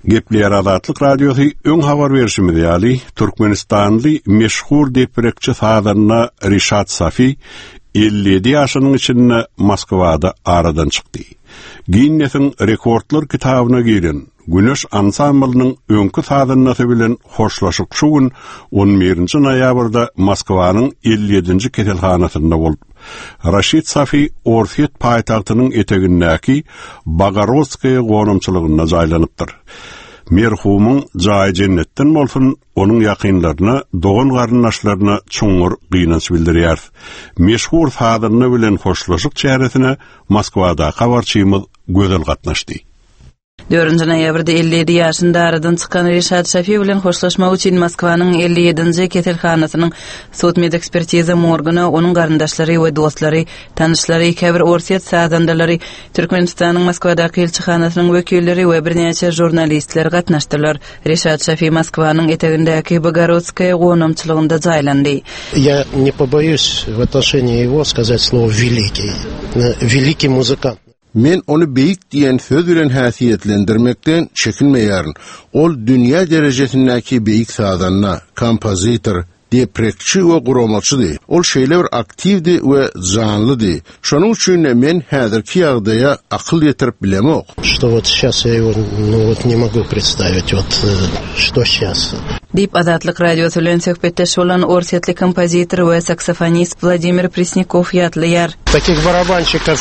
Gepler Azatlyk Radiosu öň habar berişimde ýaly Türkmenistanly meşhur depreçi sadanna Rişat Safi 57 ýaşynyň içinde Moskwada aradan çykdy. Guinness'in rekordlar kitabyna giren Güneş ansamblynyň öňkü sadannasy bilen hoşlaşyk şu gün 11-nji noýabrda Moskwanyň 57-nji keselhanasynda bolup, Rişat Safi Orset paýtagtynyň etegindäki Bagarovskaya gonamçylygyna jaýlanypdyr. Merhumyň jaý jennetden bolsun, onuň ýakynlaryna, dogan garyndaşlaryna çoňur gynanç bildirýär. Meşhur sadanyny bilen hoşlaşyk çäresine Moskwada habarçymyz gözel gatnaşdy. 4-nji noýabrda 57 ýaşynda aradan çykan Rişat Safi bilen hoşlaşmak üçin Moskwanyň 57-nji keselhanasynyň sotmed ekspertiza morgyna onuň garyndaşlary we dostlary, tanyşlary, käbir Orset sadandalary, Türkmenistanyň Moskwadaky elçihanasynyň wekilleri we birnäçe jurnalistler gatnaşdylar. Rişat Safi Moskwanyň etegindäki Bogorodskaya gonamçylygynda jaýlandy. Я не побоюсь в отношении его сказать слово «великий». Великий музыкант. Men onu beyik diýen söz bilen häsiýetlendirmekden çekinmeýärin. Ol dünýä derejesindäki beyik sadanna, kompozitor, deprekçi we guramaçydy. Ol şeýle bir aktivdi we janlydy. Şonuň üçin men häzirki ýagdaýa akyl ýetirip bilemok. Что вот сейчас я его не могу представить, что сейчас. Dip Azatlyk radiosu bilen söhbetdeş bolan Orsetli kompozitor we saksofonist Vladimir Presnikov ýatlaýar. Таких барабанщиков,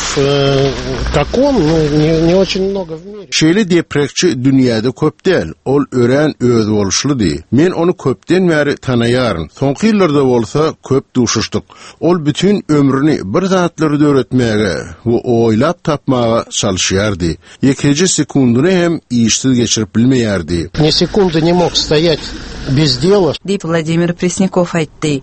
как он, не очень много в мире. Şeýle deprekçi dünýäde köp däl. Ol ören öz boluşlydy. Men onu köpden bäri tanaýaryn. Soňky ýyllarda bolsa köp duşuşdyk. Ol bütün ömrüni bir zatlary döretmäge we oýlap tapmaga çalışýardy. Ýekeje sekundyny hem işsiz geçirip bilmeýärdi. Ни секунды не мог стоять без дела. Dip Vladimir Presnikov aýtdy.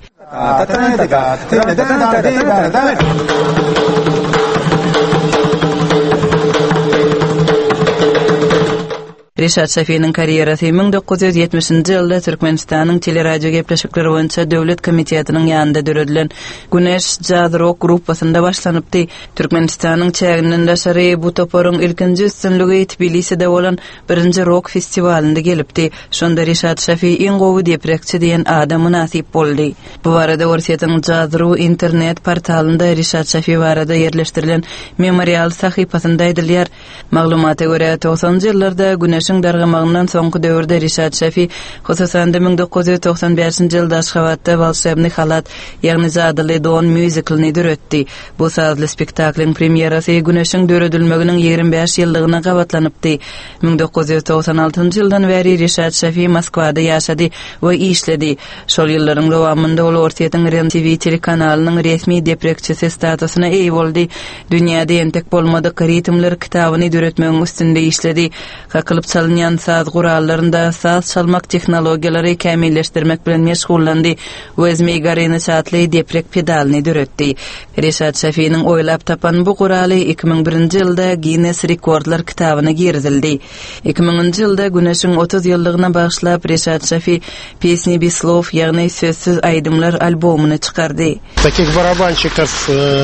Rişat Safi'nin kariyerasy 1970-nji ýylda Türkmenistanyň teleradio gepleşikleri boýunça döwlet komitetining ýanynda döredilen Güneş Jazz Rock gruppasynda başlanypdy. Türkmenistanyň çägininden daşary bu toporyň ilkinji üstünligi Tbiliside bolan 1-nji rock festivalinde gelipdi. Şonda Rişat Safi iň gowy deprekçi diýen adam nasip boldy. Bu barada Orset'in Jazz Rock internet portalynda Rişat Safi barada ýerleşdirilen memorial sahypasynda aýdylýar. Maglumata görä 90-njy ýyllarda Güneş dargamagyndan soňky döwürde Rişat Safi hususan 1995-nji ýylda Aşgabatda Volşebny halat, ýagny zadyly don musicalny düretdi. Bu sazly spektaklyň premierasy Güneşiň döredilmeginiň 25 ýyllygına gabatlanypdy. 1996-njy ýyldan bäri Rişat Safi Moskwada ýaşady we işledi. Şol ýyllaryň dowamynda ol Orset'in REM-TV telekanalynyň resmi deprekçisi statusyna eýe boldy. Dünýäde entek bolmadyk ritmler kitabyny düretmegiň üstünde işledi. Kakılıp çalınyan saz gurallarında saz çalmak teknologiýalary kämilleşdirmek bilen meşgullandy. Özmi garyny çatly deprek pedalny düretdi. Rişat Safi'nin oýlap tapan bu guraly 2001-nji ýylda Guinness rekordlar kitabyna girdildi. 2000-nji ýylda Güneşiň 30 ýyllygyna bagyşlap Rişat Safi Pesni без слов, ýagny sözsüz aýdymlar albomyny çykardy. Таких барабанщиков,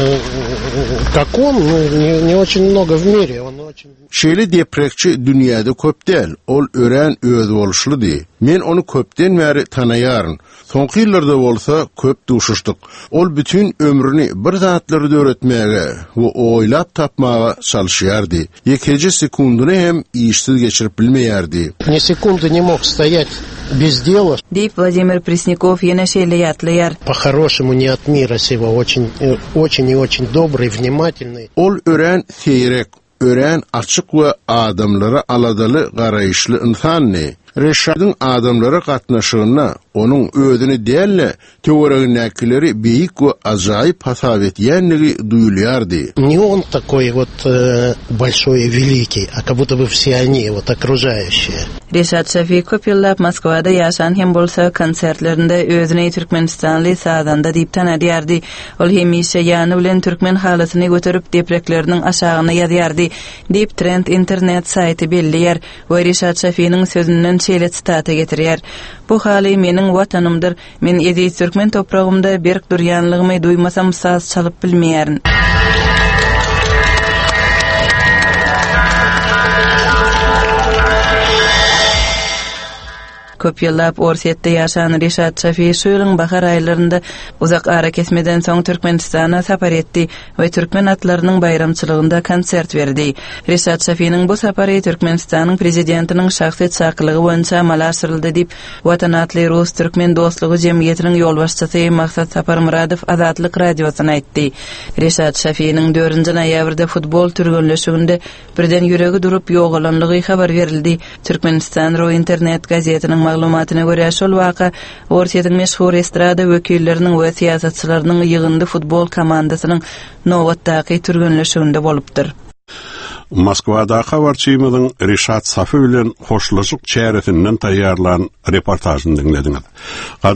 как он, не очень много в мире. Он очень... Şeýle deprekçi dünýäde köp däl. Ol ören öz boluşlydy. Men onu köpden bäri tanaýaryn. Soňky ýyllarda bolsa köp duşuşdyk. Ol bütün ömrüni bir zatlary döretmäge we oýlap tapmaga çalışýardy. Ýekeje sekundyny hem işsiz geçirip bilmeýärdi. Ни секунды не мог стоять без дела. Dip Vladimir Presnikov ýene şeýle ýatlaýar. По-хорошему не от мира сего, очень и очень добрый, внимательный. Ol ören seýrek, ören açyk we adamlara aladaly garaýyşly insany. Reşad'ın adamlara gatnaşygyna onuň özüni dälle töweregindäkileri beýik we ajaýyp hasap etýänligi duýulýardy. Не он такой вот большой и великий, а как будто бы все они, вот окружающие. Rişat Safi köp ýyllap Moskwada ýaşan hem bolsa konsertlerinde özüni Türkmenistanly sadanda diýip tanadýardy. Ol hemişe ýany bilen türkmen halatyny göterip deprekleriniň aşagyna ýazýardy diýip Trend internet saýty belliýär we Rişat Safi'niň sözünden şeýle çytaty getirýär. Bu haly meniň watanymdyr. Men edi türkmen topragymda berk durýanlygymy duýmasam saz çalyp bilmeýärin. köp ýyllap Orsetde ýaşan Reşat Safi şu ýylyň bahar aýlarynda uzak ara kesmeden soň Türkmenistana sapar etdi we türkmen atlarynyň bayramçylygynda konsert berdi. Reşat Safi'nin bu sapary Türkmenistanyň prezidentiniň şahsy çaklygy boýunça amal aşyryldy diýip Watan atly Rus türkmen dostlugy jemgyýetiniň ýolbaşçysy Maksat Saparmuradow Azatlyk radiosyna aýtdy. Reşat Safi'nin 4-nji noýabrda futbol türgünleşiginde birden ýüregi durup ýogalanlygy habar berildi. Türkmenistan Ro internet gazetiniň maglumatyna görä şol waka Orsetdiň meşhur estrada wekilleriniň we siýasatçylarynyň ýygyndy futbol komandasynyň nowatdaky türgünleşiginde bolupdyr. Moskvada habarçymyň Reşat Safi bilen hoşlaşyk çäresinden taýýarlan reportajyny dinlediňiz.